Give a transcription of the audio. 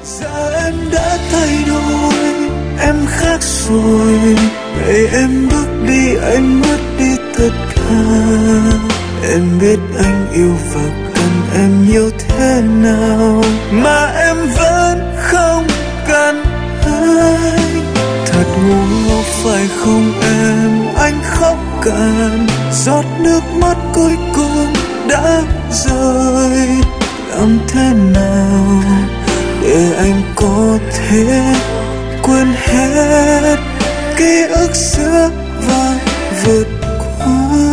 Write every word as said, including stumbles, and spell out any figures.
Giờ em đã thay đổi, em khác rồi. Ngày em bước đi anh mất đi tất cả. Em biết anh yêu và cần em nhiều thế nào, mà em vẫn không cần anh. Thật ngu ngốc phải không em, anh khóc cạn giọt nước mắt cuối cùng đã rơi. Làm thế nào để anh có thể quên hết ký ức xưa và vượt qua.